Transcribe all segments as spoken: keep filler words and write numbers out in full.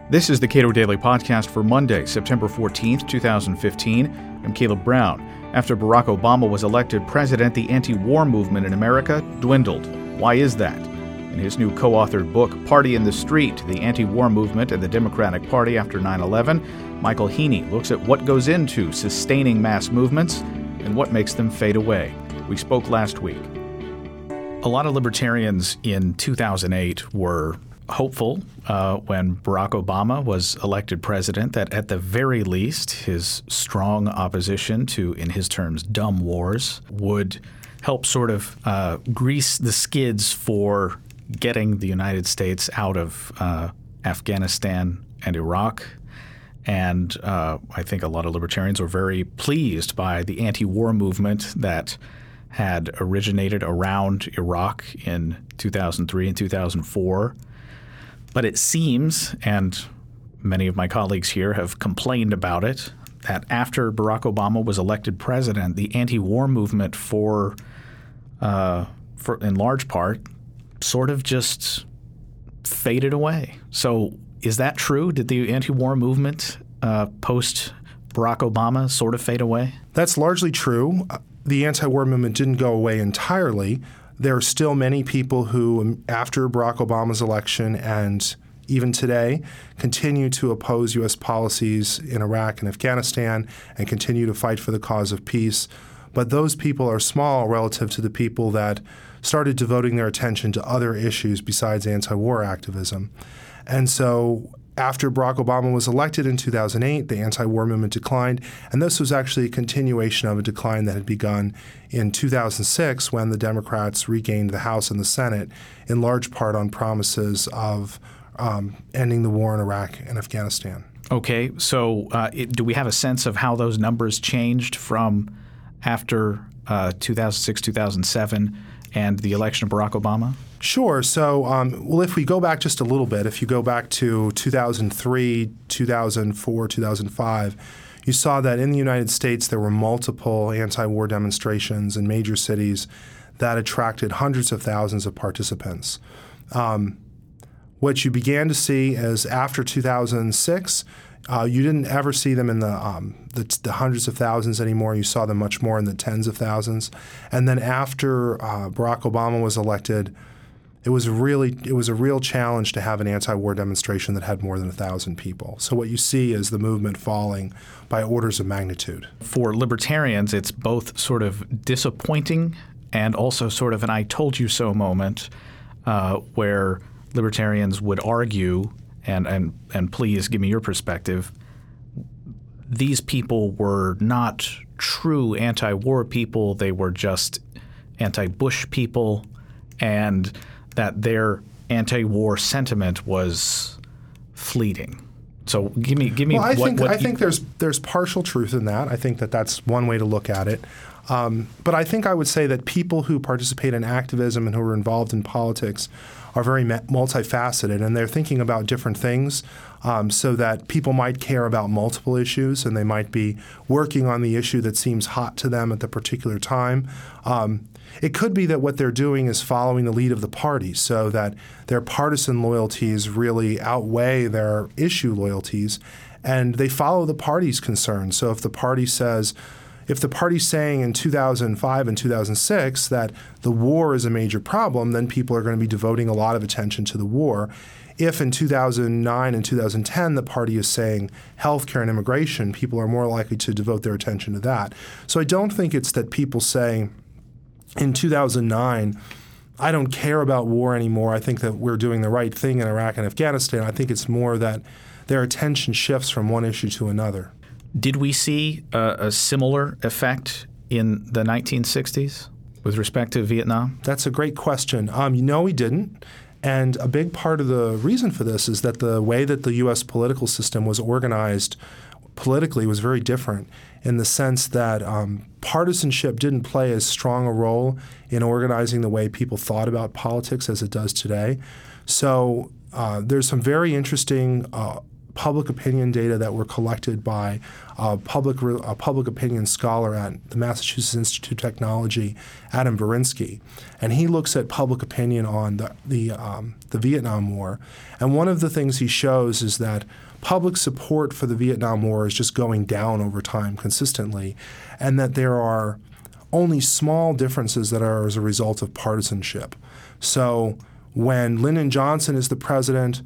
This is the Cato Daily Podcast for Monday, September fourteenth, twenty fifteen. I'm Caleb Brown. After Barack Obama was elected president, the anti-war movement in America dwindled. Why is that? In his new co-authored book, Party in the Street, The Anti-War Movement and the Democratic Party After nine eleven, Michael Heaney looks at what goes into sustaining mass movements and what makes them fade away. We spoke last week. A lot of libertarians in two thousand eight were hopeful uh, when Barack Obama was elected president that at the very least his strong opposition to, in his terms, dumb wars would help sort of uh, grease the skids for getting the United States out of uh, Afghanistan and Iraq. And uh, I think a lot of libertarians were very pleased by the anti-war movement that had originated around Iraq in two thousand three and two thousand four. But it seems, and many of my colleagues here have complained about it, that after Barack Obama was elected president, the anti-war movement for, uh, for in large part, sort of just faded away. So is that true? Did the anti-war movement uh, post Barack Obama sort of fade away? That's largely true. The anti-war movement didn't go away entirely. There are still many people who, after Barack Obama's election and even today, continue to oppose U S policies in Iraq and Afghanistan and continue to fight for the cause of peace. But those people are small relative to the people that started devoting their attention to other issues besides anti-war activism. And so after Barack Obama was elected in two thousand eight, the anti-war movement declined, and this was actually a continuation of a decline that had begun in two thousand six when the Democrats regained the House and the Senate, in large part on promises of um, ending the war in Iraq and Afghanistan. Okay, so uh, it, do we have a sense of how those numbers changed from after uh, two thousand six, two thousand seven and the election of Barack Obama? Sure. So, um, well, if we go back just a little bit, if you go back to two thousand three, two thousand four, two thousand five, you saw that in the United States there were multiple anti-war demonstrations in major cities that attracted hundreds of thousands of participants. Um, what you began to see is after two thousand six, uh, you didn't ever see them in the, um, the the hundreds of thousands anymore. You saw them much more in the tens of thousands. And then after uh, Barack Obama was elected, It was really it was a real challenge to have an anti-war demonstration that had more than a thousand people. So what you see is the movement falling by orders of magnitude. For libertarians, it's both sort of disappointing and also sort of an I told you so moment uh, where libertarians would argue, and, and, and please give me your perspective, these people were not true anti-war people. They were just anti-Bush people, and that their anti-war sentiment was fleeting. So give me, give me. Well, I what, think what I you, think there's there's partial truth in that. I think that that's one way to look at it. Um, but I think I would say that people who participate in activism and who are involved in politics are very multifaceted, and they're thinking about different things. Um, so that people might care about multiple issues, and they might be working on the issue that seems hot to them at the particular time. Um, It could be that what they're doing is following the lead of the party, so that their partisan loyalties really outweigh their issue loyalties, and they follow the party's concerns. So if the party says, if the party's saying in two thousand five and two thousand six that the war is a major problem, then people are going to be devoting a lot of attention to the war. If in two thousand nine and two thousand ten the party is saying healthcare and immigration, people are more likely to devote their attention to that. So I don't think it's that people say, in two thousand nine, I don't care about war anymore. I think that we're doing the right thing in Iraq and Afghanistan. I think it's more that their attention shifts from one issue to another. Did we see a, a similar effect in the nineteen sixties with respect to Vietnam? That's a great question. Um, no, we didn't. And a big part of the reason for this is that the way that the U S political system was organized politically was very different, in the sense that um, partisanship didn't play as strong a role in organizing the way people thought about politics as it does today. So uh, there's some very interesting uh, public opinion data that were collected by a public, a public opinion scholar at the Massachusetts Institute of Technology, Adam Berinsky. And he looks at public opinion on the, the, um, the Vietnam War. And one of the things he shows is that public support for the Vietnam War is just going down over time consistently, and that there are only small differences that are as a result of partisanship. So when Lyndon Johnson is the president,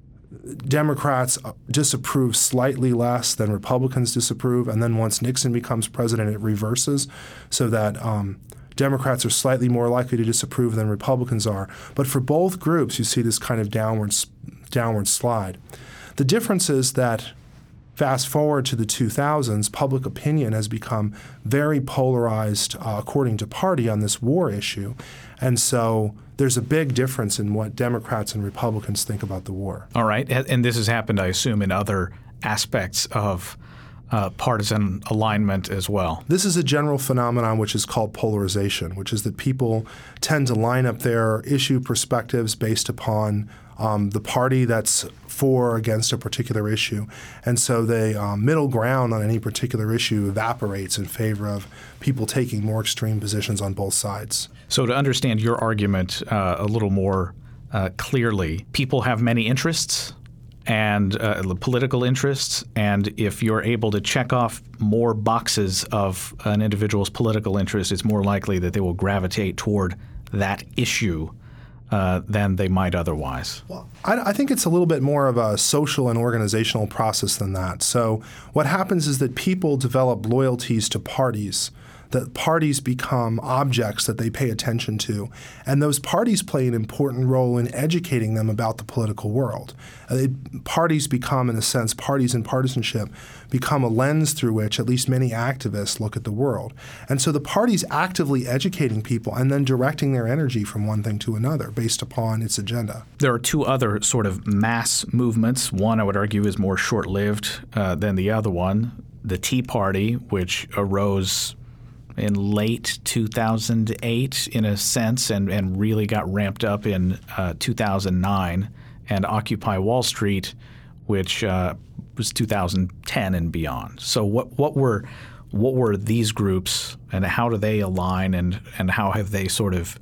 Democrats disapprove slightly less than Republicans disapprove, and then once Nixon becomes president, it reverses so that um, Democrats are slightly more likely to disapprove than Republicans are. But for both groups, you see this kind of downward, downward slide. The difference is that fast forward to the two thousands, public opinion has become very polarized uh, according to party on this war issue. And so there's a big difference in what Democrats and Republicans think about the war. All right. And this has happened, I assume, in other aspects of uh, partisan alignment as well. This is a general phenomenon which is called polarization, which is that people tend to line up their issue perspectives based upon um, the party that's for or against a particular issue. And so the um, middle ground on any particular issue evaporates in favor of people taking more extreme positions on both sides. So to understand your argument uh, a little more uh, clearly, people have many interests and uh, political interests, and if you're able to check off more boxes of an individual's political interest, it's more likely that they will gravitate toward that issue Uh, than they might otherwise. Well, I, I think it's a little bit more of a social and organizational process than that. So what happens is that people develop loyalties to parties, that parties become objects that they pay attention to, and those parties play an important role in educating them about the political world. Uh, it, parties become, in a sense, parties and partisanship become a lens through which at least many activists look at the world. And so the party's actively educating people and then directing their energy from one thing to another based upon its agenda. There are two other sort of mass movements. One, I would argue, is more short-lived uh, than the other one, the Tea Party, which arose in late two thousand eight, in a sense, and, and really got ramped up in uh, two thousand nine, and Occupy Wall Street, which uh, was two thousand ten and beyond. So what what were what were these groups, and how do they align, and, and how have they sort of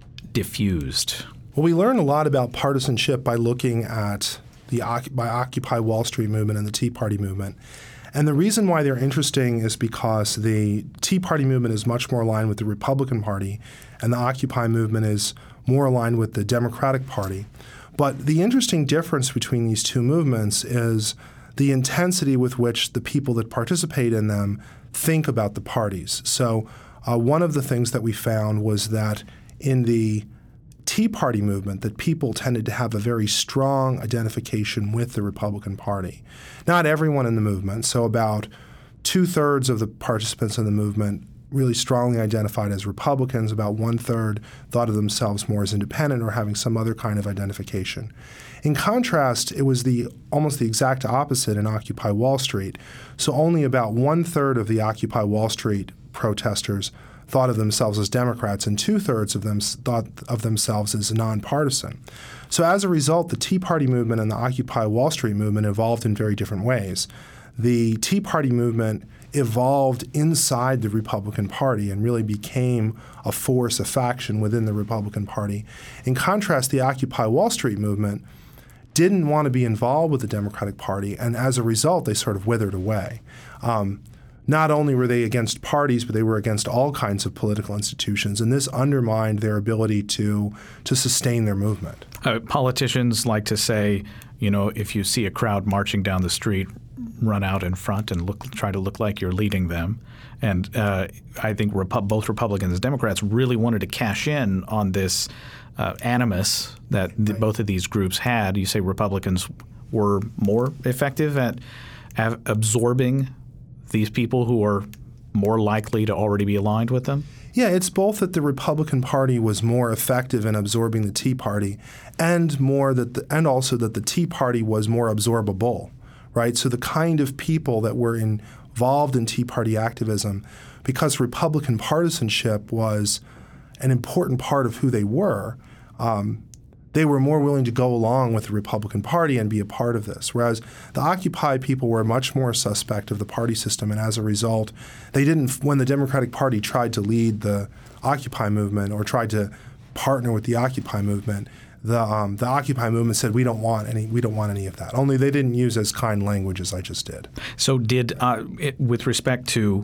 diffused? Well, we learn a lot about partisanship by looking at the by Occupy Wall Street movement and the Tea Party movement. And the reason why they're interesting is because the Tea Party movement is much more aligned with the Republican Party, and the Occupy movement is more aligned with the Democratic Party. But the interesting difference between these two movements is the intensity with which the people that participate in them think about the parties. So uh, one of the things that we found was that in the Tea Party movement, that people tended to have a very strong identification with the Republican Party. Not everyone in the movement, so about two-thirds of the participants in the movement really strongly identified as Republicans. About one-third thought of themselves more as independent or having some other kind of identification. In contrast, it was the almost the exact opposite in Occupy Wall Street. So only about one-third of the Occupy Wall Street protesters thought of themselves as Democrats, and two-thirds of them thought of themselves as nonpartisan. So as a result, the Tea Party movement and the Occupy Wall Street movement evolved in very different ways. The Tea Party movement evolved inside the Republican Party and really became a force, a faction within the Republican Party. In contrast, the Occupy Wall Street movement didn't want to be involved with the Democratic Party, and as a result, they sort of withered away. Um, Not only were they against parties, but they were against all kinds of political institutions, and this undermined their ability to to sustain their movement. Uh, politicians like to say, you know, if you see a crowd marching down the street, run out in front and look, try to look like you're leading them. And uh, I think Repu- both Republicans and Democrats really wanted to cash in on this uh, animus that the, right. both of these groups had. You say Republicans were more effective at, at absorbing these people who are more likely to already be aligned with them? Yeah, it's both that the Republican Party was more effective in absorbing the Tea Party, and more that, the, and also that the Tea Party was more absorbable, right? So the kind of people that were involved in Tea Party activism, because Republican partisanship was an important part of who they were, um, they were more willing to go along with the Republican Party and be a part of this, whereas the Occupy people were much more suspect of the party system, and as a result, they didn't. When the Democratic Party tried to lead the Occupy movement or tried to partner with the Occupy movement, the um, the Occupy movement said we don't want any we don't want any of that. Only they didn't use as kind language as I just did. So, did uh, it, with respect to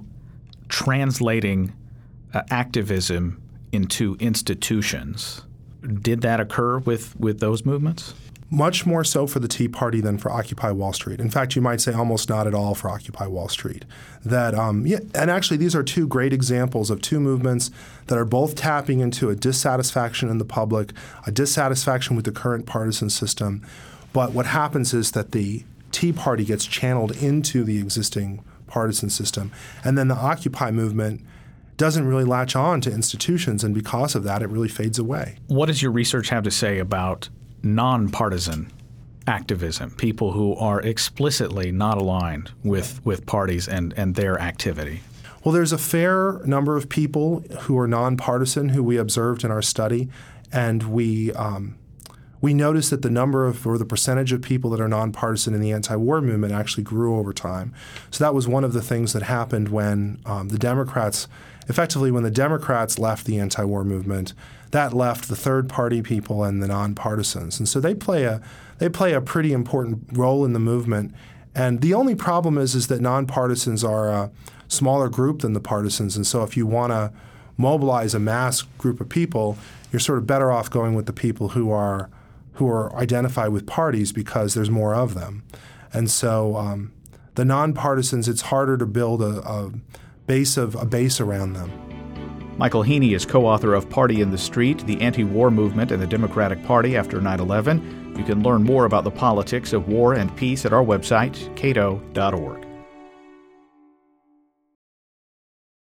translating uh, activism into institutions, did that occur with, with those movements? Much more so for the Tea Party than for Occupy Wall Street. In fact, you might say almost not at all for Occupy Wall Street. That um, yeah, and actually these are two great examples of two movements that are both tapping into a dissatisfaction in the public, a dissatisfaction with the current partisan system. But what happens is that the Tea Party gets channeled into the existing partisan system, and then the Occupy movement doesn't really latch on to institutions, and because of that, it really fades away. What does your research have to say about nonpartisan activism, people who are explicitly not aligned with, with parties and, and their activity? Well, there's a fair number of people who are nonpartisan who we observed in our study, and we um, we noticed that the number of or the percentage of people that are nonpartisan in the anti-war movement actually grew over time. So that was one of the things that happened when um, the Democrats, effectively when the Democrats left the anti-war movement, that left the third-party people and the nonpartisans. And so they play a they play a pretty important role in the movement. And the only problem is is that nonpartisans are a smaller group than the partisans. And so if you want to mobilize a mass group of people, you're sort of better off going with the people who are who are identified with parties because there's more of them. And so um, the nonpartisans, it's harder to build a, a base of a base around them. Michael Heaney is co-author of Party in the Street, the Anti-War Movement and the Democratic Party After nine eleven. You can learn more about the politics of war and peace at our website, cato dot org.